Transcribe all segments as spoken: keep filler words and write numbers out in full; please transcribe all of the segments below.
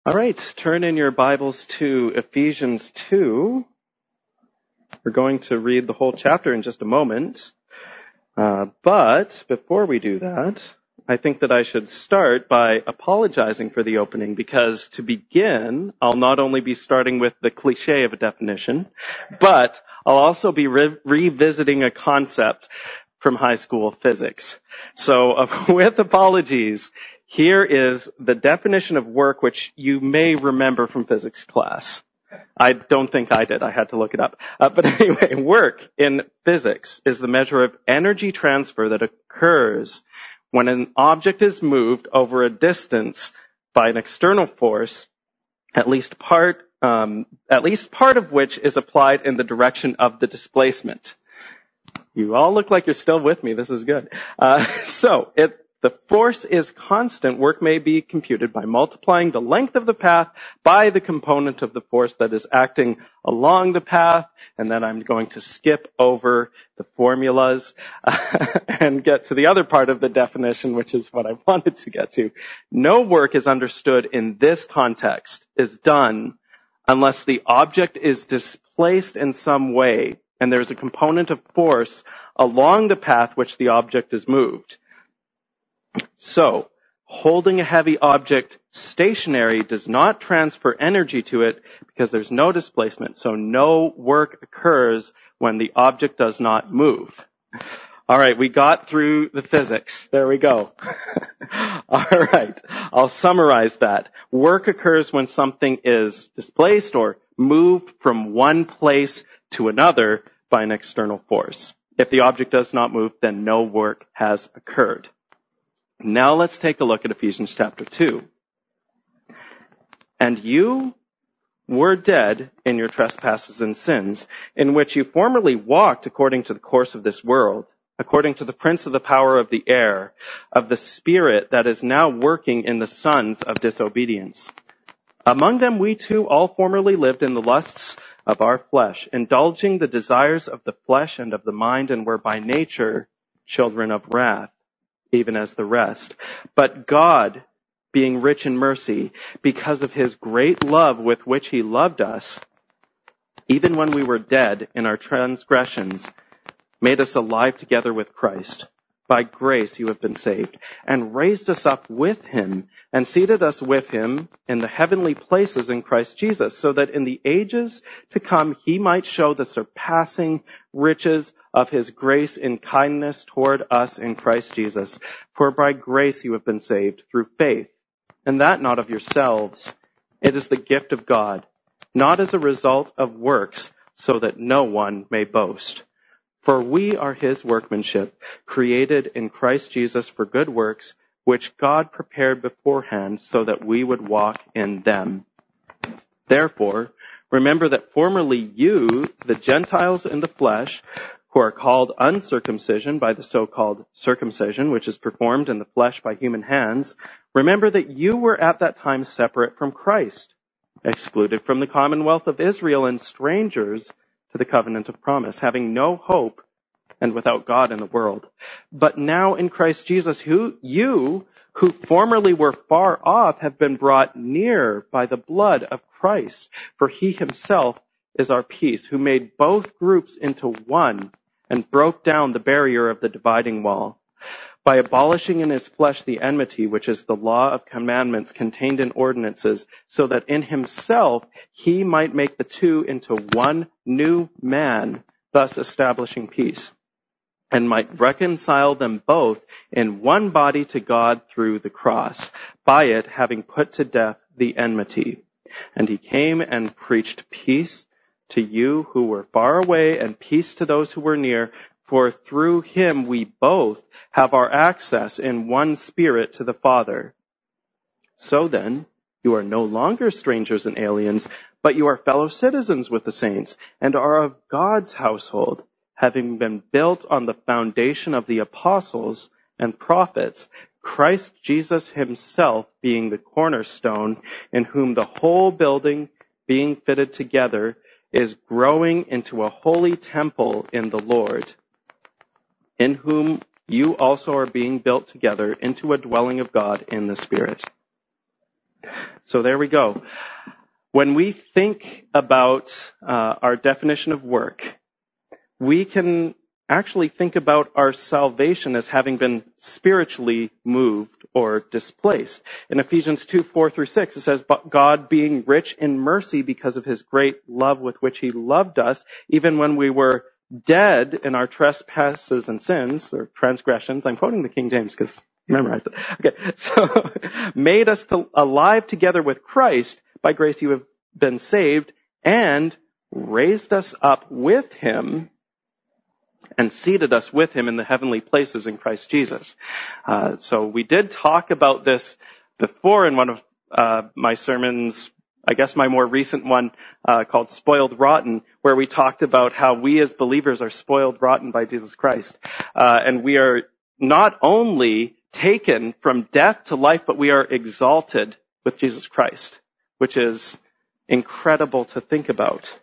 All right, turn in your Bibles to Ephesians two. We're going to read the whole chapter in just a moment. Uh, but before we do that, I think that I should start by apologizing for the opening, because to begin, I'll not only be starting with the cliche of a definition, but I'll also be re- revisiting a concept from high school physics. So uh, with apologies, here is the definition of work, which you may remember from physics class. I don't think I did. I had to look it up. Uh, but anyway, work in physics is the measure of energy transfer that occurs when an object is moved over a distance by an external force, at least part, um, at least part of which is applied in the direction of the displacement. You all look like you're still with me. This is good. Uh, so, if the force is constant, work may be computed by multiplying the length of the path by the component of the force that is acting along the path. And then I'm going to skip over the formulas uh, and get to the other part of the definition, which is what I wanted to get to. No work is understood in this context is done unless the object is displaced in some way and there's a component of force along the path which the object is moved. So, holding a heavy object stationary does not transfer energy to it because there's no displacement. So no work occurs when the object does not move. All right, we got through the physics. There we go. All right, I'll summarize that. Work occurs when something is displaced or moved from one place to another by an external force. If the object does not move, then no work has occurred. Now let's take a look at Ephesians chapter two. And you were dead in your trespasses and sins, in which you formerly walked according to the course of this world, according to the prince of the power of the air, of the spirit that is now working in the sons of disobedience. Among them we too all formerly lived in the lusts of our flesh, indulging the desires of the flesh and of the mind, and were by nature children of wrath, even as the rest. But God, being rich in mercy, because of his great love with which he loved us, even when we were dead in our transgressions, made us alive together with Christ. By grace you have been saved, and raised us up with him, and seated us with him in the heavenly places in Christ Jesus, so that in the ages to come he might show the surpassing riches of his grace in kindness toward us in Christ Jesus. For by grace you have been saved through faith, and that not of yourselves. It is the gift of God, not as a result of works, so that no one may boast. For we are his workmanship, created in Christ Jesus for good works, which God prepared beforehand so that we would walk in them. Therefore, remember that formerly you, the Gentiles in the flesh, who are called uncircumcision by the so-called circumcision, which is performed in the flesh by human hands, remember that you were at that time separate from Christ, excluded from the commonwealth of Israel and strangers to the covenant of promise, having no hope and without God in the world. But now in Christ Jesus, who you, who formerly were far off, have been brought near by the blood of Christ. For he himself is our peace, who made both groups into one and broke down the barrier of the dividing wall, by abolishing in his flesh the enmity, which is the law of commandments contained in ordinances, so that in himself he might make the two into one new man, thus establishing peace, and might reconcile them both in one body to God through the cross, by it having put to death the enmity. And he came and preached peace to you who were far away, and peace to those who were near, for through him we both have our access in one spirit to the Father. So then, you are no longer strangers and aliens, but you are fellow citizens with the saints, and are of God's household, having been built on the foundation of the apostles and prophets, Christ Jesus himself being the cornerstone, in whom the whole building, being fitted together, is growing into a holy temple in the Lord, in whom you also are being built together into a dwelling of God in the Spirit. So there we go. When we think about uh, our definition of work, we can actually think about our salvation as having been spiritually moved or displaced. In Ephesians two, four through six, it says, "But God, being rich in mercy because of his great love with which he loved us, even when we were dead in our trespasses and sins," or transgressions. I'm quoting the King James because I memorized it. Okay, so made us to, alive together with Christ. By grace you have been saved, and raised us up with him and seated us with him in the heavenly places in Christ Jesus. Uh, so we did talk about this before in one of uh, my sermons, I guess my more recent one uh, called Spoiled Rotten, where we talked about how we as believers are spoiled rotten by Jesus Christ. Uh, and we are not only taken from death to life, but we are exalted with Jesus Christ, which is incredible to think about.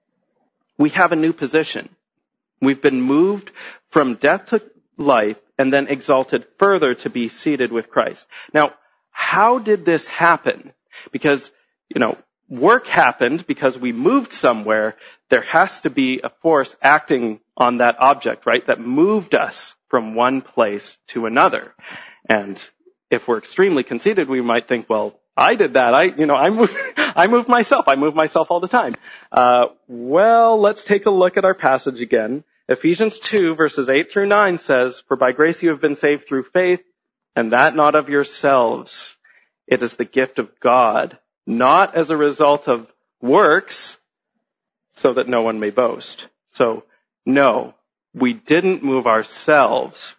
We have a new position. We've been moved from death to life and then exalted further to be seated with Christ. Now, how did this happen? Because, you know, work happened because we moved somewhere. There has to be a force acting on that object, right, that moved us from one place to another. And if we're extremely conceited, we might think, well, I did that. I, you know, I moved, I moved myself. I move myself all the time. Uh, well, let's take a look at our passage again. Ephesians two, verses eight through nine says, "For by grace you have been saved through faith, and that not of yourselves. It is the gift of God, not as a result of works, so that no one may boast." So, no, we didn't move ourselves.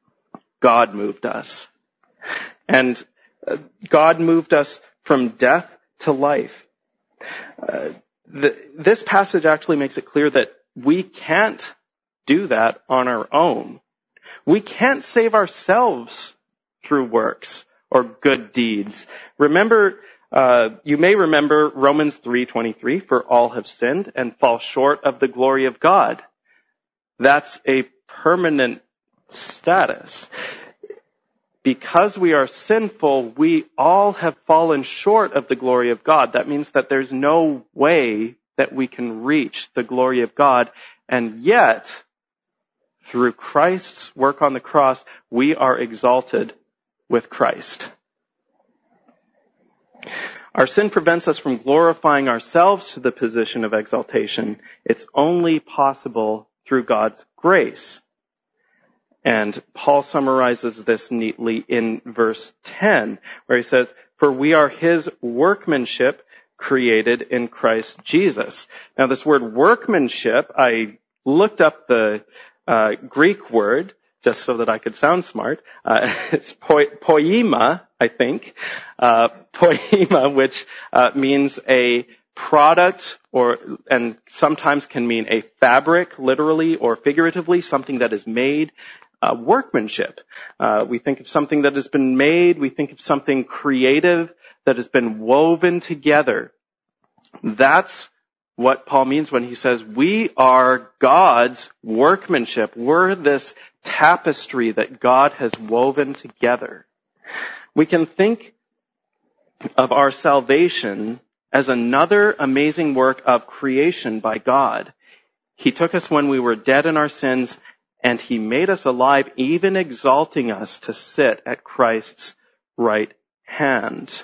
God moved us. And uh, God moved us from death to life. Uh, the, this passage actually makes it clear that we can't do that on our own. We can't save ourselves through works or good deeds. Remember, uh, you may remember Romans three twenty-three, "For all have sinned and fall short of the glory of God." That's a permanent status. Because we are sinful, we all have fallen short of the glory of God. That means that there's no way that we can reach the glory of God. And yet, through Christ's work on the cross, we are exalted with Christ. Our sin prevents us from glorifying ourselves to the position of exaltation. It's only possible through God's grace. And Paul summarizes this neatly in verse ten, where he says, "For we are his workmanship, created in Christ Jesus." Now, this word workmanship, I looked up the uh, Greek word just so that I could sound smart. Uh, it's po- poema, I think. Uh, poema, which uh, means a product, or and sometimes can mean a fabric, literally or figuratively, something that is made. Uh, workmanship. Uh, we think of something that has been made. We think of something creative that has been woven together. That's what Paul means when he says we are God's workmanship. We're this tapestry that God has woven together. We can think of our salvation as another amazing work of creation by God. He took us when we were dead in our sins, and he made us alive, even exalting us to sit at Christ's right hand.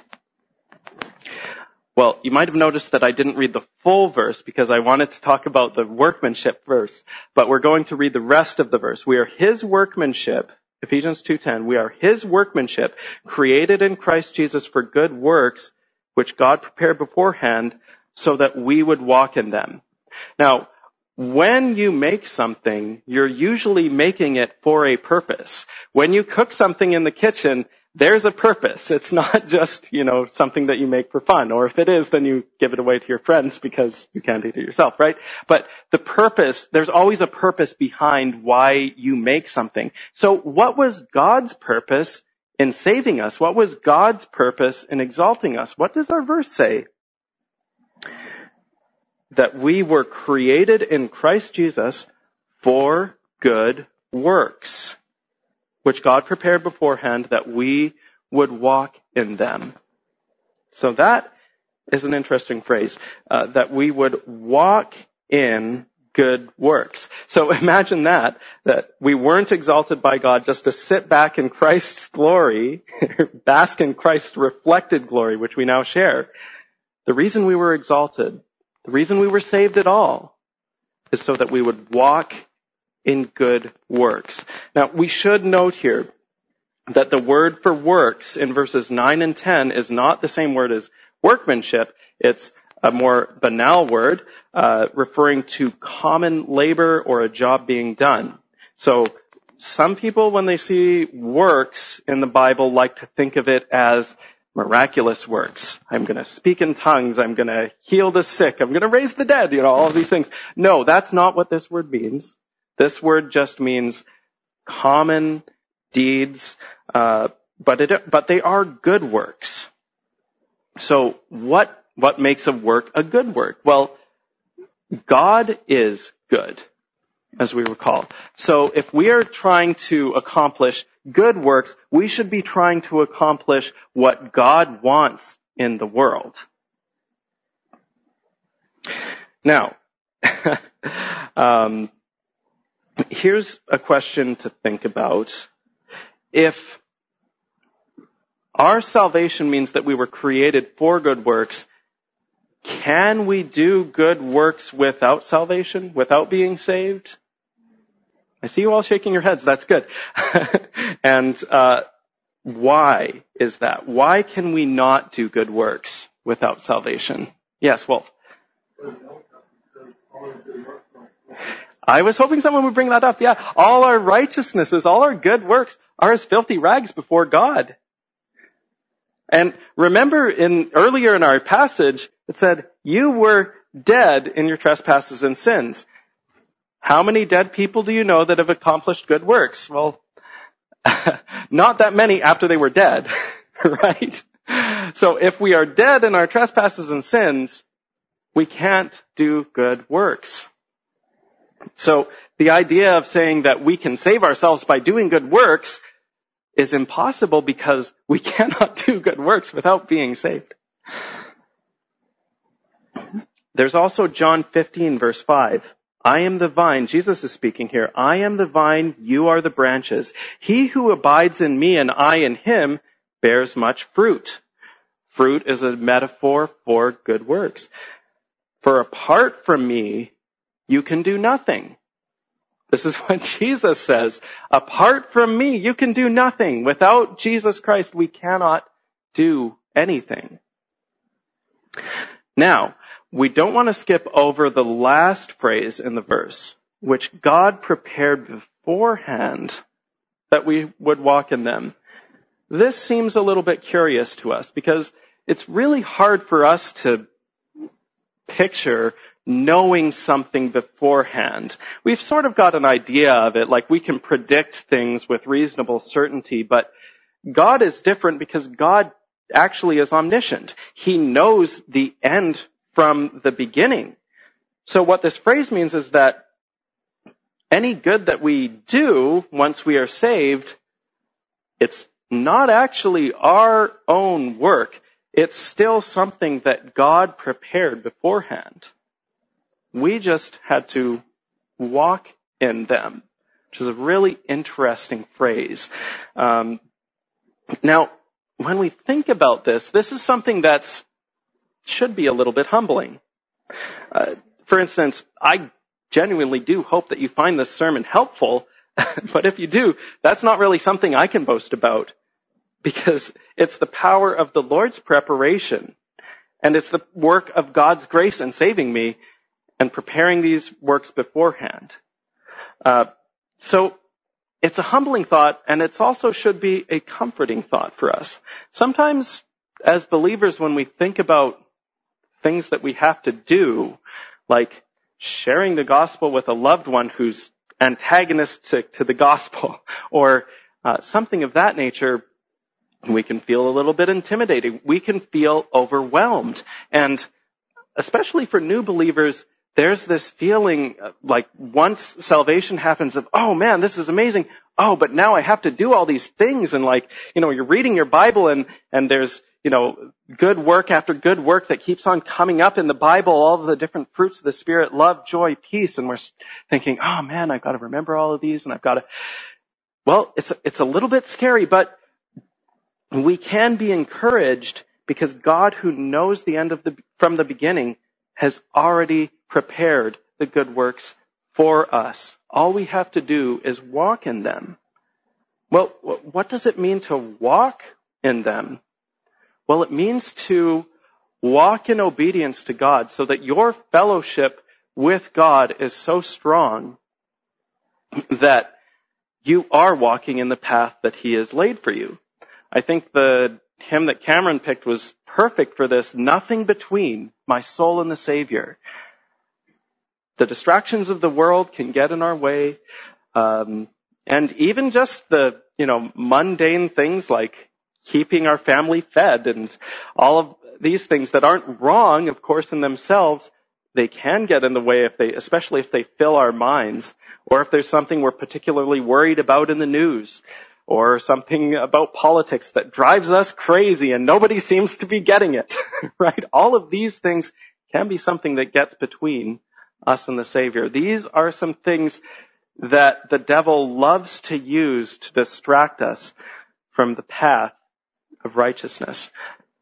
Well, you might have noticed that I didn't read the full verse because I wanted to talk about the workmanship verse, but we're going to read the rest of the verse. We are his workmanship, Ephesians two ten, we are his workmanship, created in Christ Jesus for good works, which God prepared beforehand so that we would walk in them. Now, when you make something, you're usually making it for a purpose. When you cook something in the kitchen, there's a purpose. It's not just, you know, something that you make for fun. Or if it is, then you give it away to your friends because you can't eat it yourself, right? But the purpose, there's always a purpose behind why you make something. So what was God's purpose in saving us? What was God's purpose in exalting us? What does our verse say? That we were created in Christ Jesus for good works, which God prepared beforehand that we would walk in them. So that is an interesting phrase, uh, that we would walk in good works. So imagine that, that we weren't exalted by God just to sit back in Christ's glory, bask in Christ's reflected glory, which we now share. The reason we were exalted, the reason we were saved at all, is so that we would walk in good works. Now, we should note here that the word for works in verses nine and ten is not the same word as workmanship. It's a more banal word, uh, referring to common labor or a job being done. So some people, when they see works in the Bible, like to think of it as miraculous works. I'm going to speak in tongues. I'm going to heal the sick. I'm going to raise the dead. You know, all of these things. No, that's not what this word means. This word just means common deeds, uh, but it, but they are good works. So what What makes a work a good work? Well, God is good, as we recall. So if we are trying to accomplish good works, we should be trying to accomplish what God wants in the world. Now, um, here's a question to think about. If our salvation means that we were created for good works, can we do good works without salvation, without being saved? I see you all shaking your heads. That's good. And uh, why is that? Why can we not do good works without salvation? Yes, Wolf. I was hoping someone would bring that up. Yeah, all our righteousnesses, all our good works are as filthy rags before God. And remember, in earlier in our passage, it said, you were dead in your trespasses and sins. How many dead people do you know that have accomplished good works? Well, not that many after they were dead, right? So if we are dead in our trespasses and sins, we can't do good works. So the idea of saying that we can save ourselves by doing good works is impossible because we cannot do good works without being saved. There's also John fifteen, verse five. I am the vine. Jesus is speaking here. I am the vine, you are the branches. He who abides in me and I in him bears much fruit. Fruit is a metaphor for good works. For apart from me, you can do nothing. This is what Jesus says. Apart from me, you can do nothing. Without Jesus Christ, we cannot do anything. Now, we don't want to skip over the last phrase in the verse, which God prepared beforehand that we would walk in them. This seems a little bit curious to us because it's really hard for us to picture knowing something beforehand. We've sort of got an idea of it, like we can predict things with reasonable certainty, but God is different because God actually is omniscient. He knows the end from the beginning. So what this phrase means is that any good that we do once we are saved, it's not actually our own work. It's still something that God prepared beforehand. We just had to walk in them, which is a really interesting phrase. Um, now, when we think about this, this is something that's should be a little bit humbling. Uh, for instance, I genuinely do hope that you find this sermon helpful, but if you do, that's not really something I can boast about because it's the power of the Lord's preparation and it's the work of God's grace in saving me and preparing these works beforehand. Uh, so it's a humbling thought, and it also should be a comforting thought for us. Sometimes, as believers, when we think about things that we have to do, like sharing the gospel with a loved one who's antagonistic to the gospel, or uh, something of that nature, we can feel a little bit intimidated. We can feel overwhelmed. And especially for new believers, there's this feeling like once salvation happens of, oh man, this is amazing. Oh, but now I have to do all these things. And like, you know, you're reading your Bible and, and there's, you know, good work after good work that keeps on coming up in the Bible, all of the different fruits of the Spirit, love, joy, peace. And we're thinking, oh man, I've got to remember all of these and I've got to, well, it's, it's a little bit scary, but we can be encouraged because God, who knows the end of the, from the beginning, has already prepared the good works for us. All we have to do is walk in them. Well, what does it mean to walk in them? Well, it means to walk in obedience to God so that your fellowship with God is so strong that you are walking in the path that He has laid for you. I think the hymn that Cameron picked was perfect for this. Nothing between my soul and the Savior. The distractions of the world can get in our way. Um, and even just the, you know, mundane things like keeping our family fed and all of these things that aren't wrong, of course, in themselves, they can get in the way if they, especially if they fill our minds, or if there's something we're particularly worried about in the news, or something about politics that drives us crazy and nobody seems to be getting it, right? All of these things can be something that gets between us and the Savior. These are some things that the devil loves to use to distract us from the path of righteousness.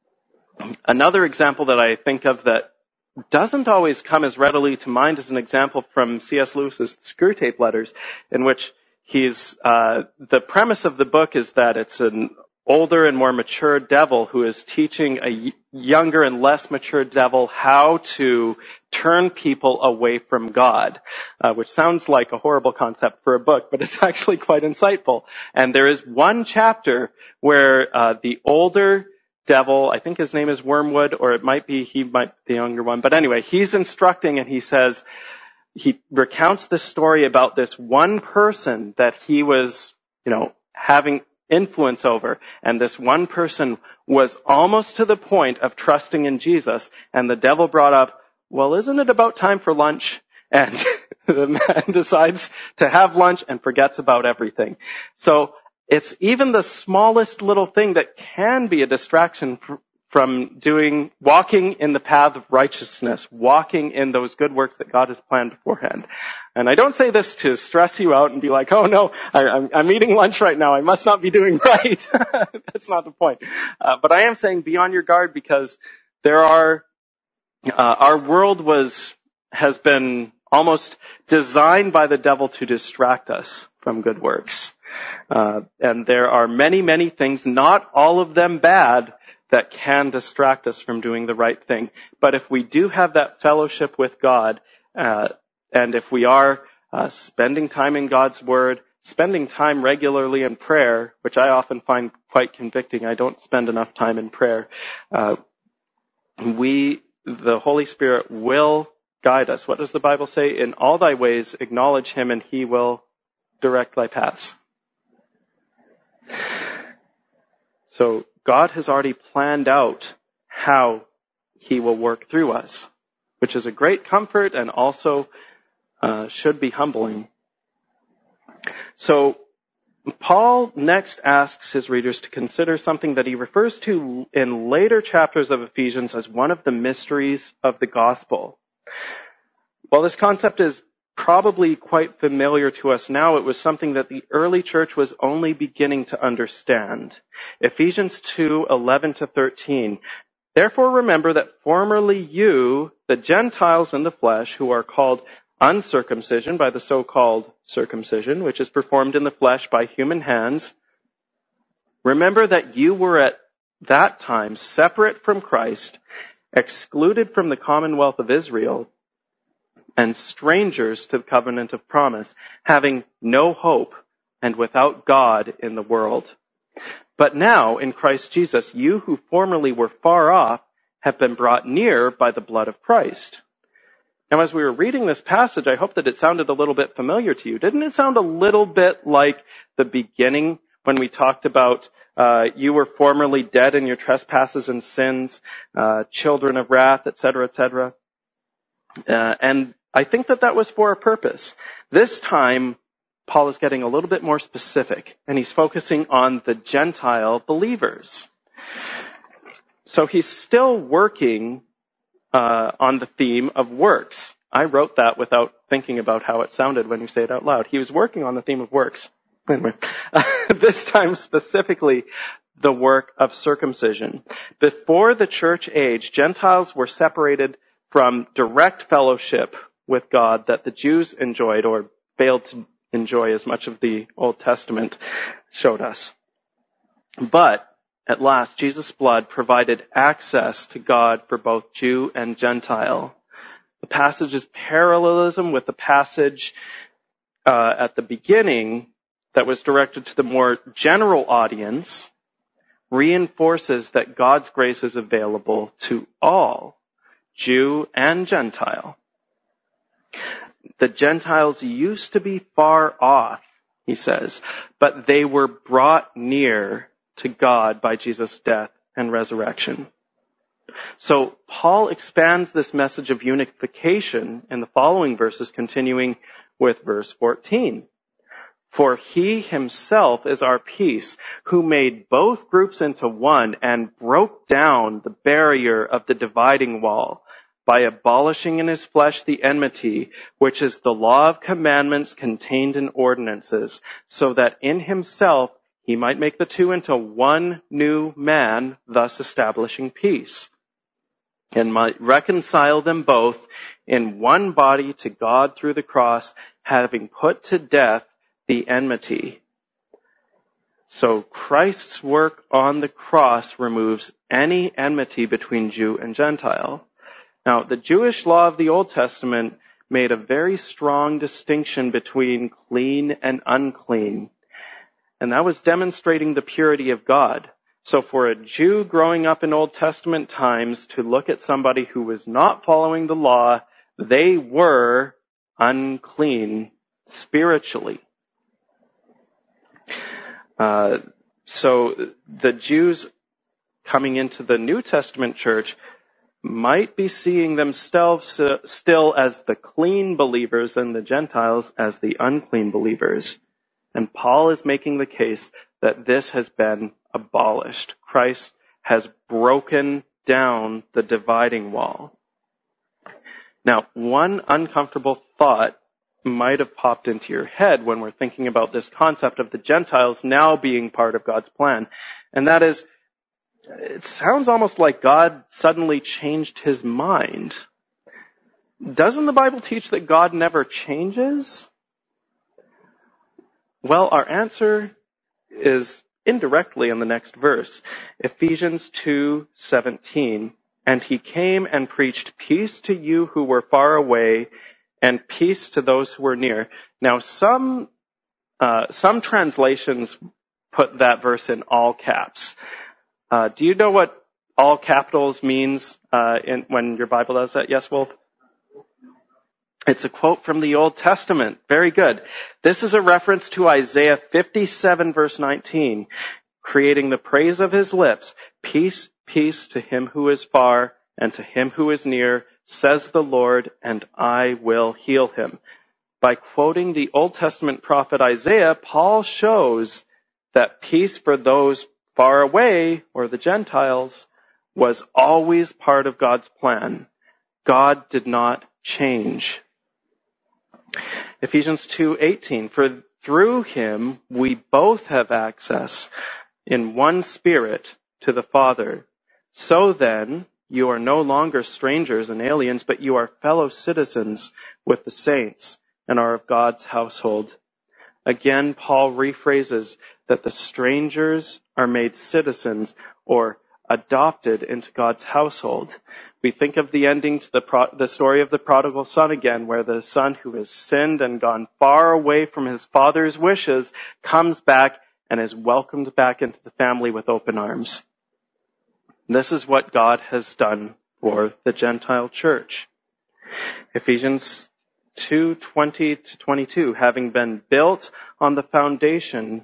Another example that I think of that doesn't always come as readily to mind is an example from C S Lewis's Screwtape Letters, in which he's, uh, the premise of the book is that it's an older and more mature devil who is teaching a younger and less mature devil how to turn people away from God, uh, which sounds like a horrible concept for a book, but it's actually quite insightful. And there is one chapter where uh, the older devil, I think his name is Wormwood, or it might be, he might be the younger one, but anyway, he's instructing and he says, he recounts this story about this one person that he was, you know, having influence over. And this one person was almost to the point of trusting in Jesus. And the devil brought up, well, isn't it about time for lunch? And the man decides to have lunch and forgets about everything. So it's even the smallest little thing that can be a distraction from doing, walking in the path of righteousness, walking in those good works that God has planned beforehand. And I don't say this to stress you out and be like, oh no, I, I'm, I'm eating lunch right now, I must not be doing right. That's not the point. Uh, but I am saying be on your guard, because there are, uh, our world was, has been almost designed by the devil to distract us from good works. Uh, and there are many, many things, not all of them bad, that can distract us from doing the right thing. But if we do have that fellowship with God, uh, and if we are uh, spending time in God's Word, spending time regularly in prayer, which I often find quite convicting, I don't spend enough time in prayer, uh, we, the Holy Spirit will guide us. What does the Bible say? In all thy ways acknowledge Him and He will direct thy paths. So God has already planned out how He will work through us, which is a great comfort and also uh, should be humbling. So Paul next asks his readers to consider something that he refers to in later chapters of Ephesians as one of the mysteries of the gospel. While this concept is probably quite familiar to us now, it was something that the early church was only beginning to understand. Ephesians two, eleven to thirteen. Therefore remember that formerly you, the Gentiles in the flesh, who are called uncircumcision by the so-called circumcision, which is performed in the flesh by human hands, remember that you were at that time separate from Christ, excluded from the commonwealth of Israel, and strangers to the covenant of promise, having no hope and without God in the world. But now, in Christ Jesus, you who formerly were far off have been brought near by the blood of Christ. Now, as we were reading this passage, I hope that it sounded a little bit familiar to you. Didn't it sound a little bit like the beginning when we talked about uh, you were formerly dead in your trespasses and sins, uh, children of wrath, et cetera, et cetera? Uh, and I think that that was for a purpose. This time, Paul is getting a little bit more specific, and he's focusing on the Gentile believers. So he's still working uh, on the theme of works. I wrote that without thinking about how it sounded when you say it out loud. He was working on the theme of works. Anyway, uh, this time specifically, the work of circumcision. Before the church age, Gentiles were separated from direct fellowship with God that the Jews enjoyed or failed to enjoy, as much of the Old Testament showed us. But at last, Jesus' blood provided access to God for both Jew and Gentile. The passage's parallelism with the passage uh, at the beginning that was directed to the more general audience reinforces that God's grace is available to all, Jew and Gentile. The Gentiles used to be far off, he says, but they were brought near to God by Jesus' death and resurrection. So Paul expands this message of unification in the following verses, continuing with verse fourteen. For he himself is our peace, who made both groups into one and broke down the barrier of the dividing wall by abolishing in his flesh the enmity, which is the law of commandments contained in ordinances, so that in himself he might make the two into one new man, thus establishing peace, and might reconcile them both in one body to God through the cross, having put to death the enmity. So Christ's work on the cross removes any enmity between Jew and Gentile. Now, the Jewish law of the Old Testament made a very strong distinction between clean and unclean. And that was demonstrating the purity of God. So for a Jew growing up in Old Testament times to look at somebody who was not following the law, they were unclean spiritually. Uh, so the Jews coming into the New Testament church might be seeing themselves uh, still as the clean believers and the Gentiles as the unclean believers. And Paul is making the case that this has been abolished. Christ has broken down the dividing wall. Now, one uncomfortable thought might have popped into your head when we're thinking about this concept of the Gentiles now being part of God's plan. And that is, it sounds almost like God suddenly changed his mind. Doesn't the Bible teach that God never changes? Well, our answer is indirectly in the next verse. Ephesians two seventeen. And he came and preached peace to you who were far away and peace to those who were near. Now, some uh, some translations put that verse in all caps. Uh, do you know what all capitals means uh, in, when your Bible does that? Yes, Wolf? It's a quote from the Old Testament. Very good. This is a reference to Isaiah fifty-seven, verse nineteen, creating the praise of his lips. Peace, peace to him who is far and to him who is near, says the Lord, and I will heal him. By quoting the Old Testament prophet Isaiah, Paul shows that peace for those far away, or the Gentiles, was always part of God's plan. God did not change. Ephesians two eighteen, for through him we both have access in one spirit to the Father. So then, you are no longer strangers and aliens, but you are fellow citizens with the saints and are of God's household. Again, Paul rephrases that the strangers are made citizens or adopted into God's household. We think of the ending to the, pro- the story of the prodigal son again, where the son who has sinned and gone far away from his father's wishes comes back and is welcomed back into the family with open arms. This is what God has done for the Gentile church. Ephesians two twenty to twenty-two, having been built on the foundation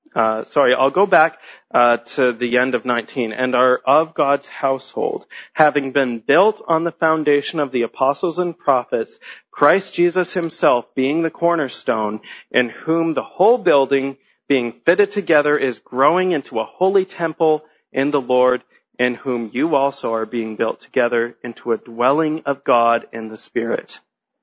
Uh, sorry, I'll go back uh, to the end of nineteen. And are of God's household, having been built on the foundation of the apostles and prophets, Christ Jesus himself being the cornerstone, in whom the whole building, being fitted together, is growing into a holy temple in the Lord, in whom you also are being built together into a dwelling of God in the Spirit.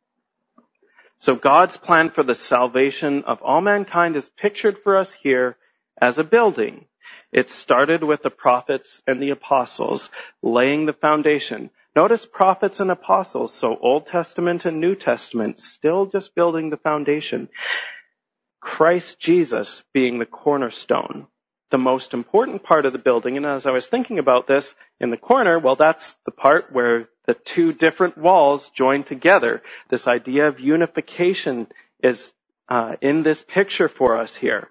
So God's plan for the salvation of all mankind is pictured for us here as a building. It started with the prophets and the apostles laying the foundation. Notice prophets and apostles, so Old Testament and New Testament, still just building the foundation. Christ Jesus being the cornerstone, the most important part of the building. And as I was thinking about this in the corner, well, that's the part where the two different walls join together. This idea of unification is uh, in this picture for us here.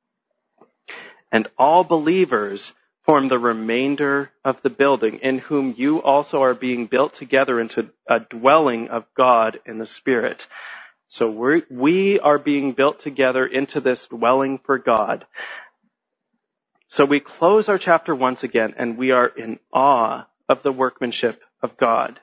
And all believers form the remainder of the building, in whom you also are being built together into a dwelling of God in the Spirit. So we're, we are being built together into this dwelling for God. So we close our chapter once again, and we are in awe of the workmanship of God.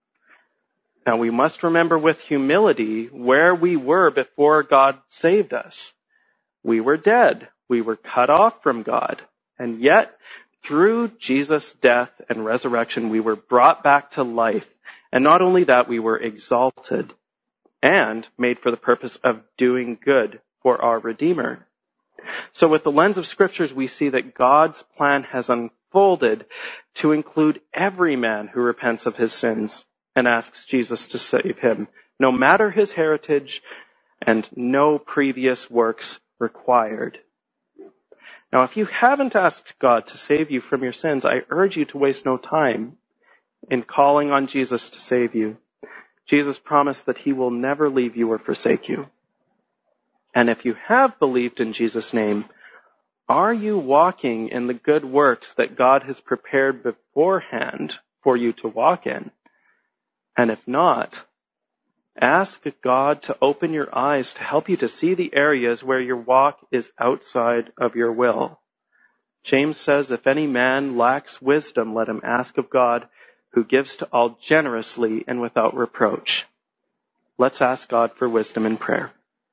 Now we must remember with humility where we were before God saved us. We were dead. We were cut off from God. And yet, through Jesus' death and resurrection, we were brought back to life. And not only that, we were exalted and made for the purpose of doing good for our Redeemer. So with the lens of Scriptures, we see that God's plan has unfolded to include every man who repents of his sins and asks Jesus to save him, no matter his heritage and no previous works required. Now, if you haven't asked God to save you from your sins, I urge you to waste no time in calling on Jesus to save you. Jesus promised that he will never leave you or forsake you. And if you have believed in Jesus' name, are you walking in the good works that God has prepared beforehand for you to walk in? And if not, ask God to open your eyes to help you to see the areas where your walk is outside of your will. James says, if any man lacks wisdom, let him ask of God, who gives to all generously and without reproach. Let's ask God for wisdom in prayer.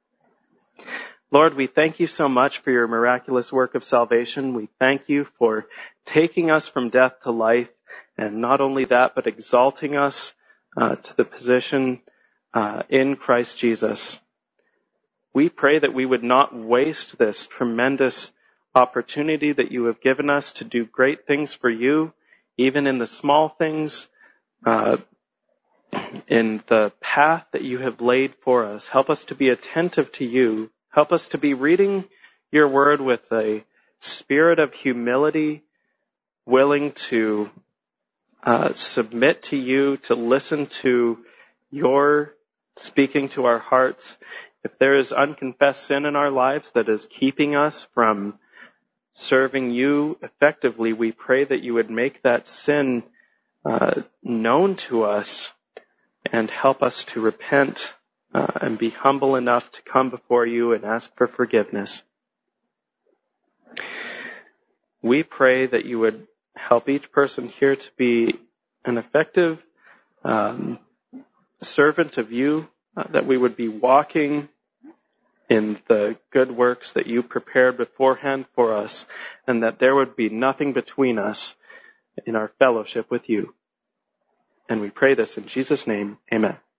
Lord, we thank you so much for your miraculous work of salvation. We thank you for taking us from death to life, and not only that, but exalting us uh, to the position uh, in Christ Jesus. We pray that we would not waste this tremendous opportunity that you have given us to do great things for you, even in the small things, uh, in the path that you have laid for us. Help us to be attentive to you. Help us to be reading your word with a spirit of humility, willing to uh, submit to you, to listen to your speaking to our hearts. If there is unconfessed sin in our lives that is keeping us from serving you effectively, we pray that you would make that sin uh, known to us and help us to repent uh, and be humble enough to come before you and ask for forgiveness. We pray that you would help each person here to be an effective um, servant of you, uh, that we would be walking in the good works that you prepared beforehand for us, and that there would be nothing between us in our fellowship with you. And we pray this in Jesus' name. Amen.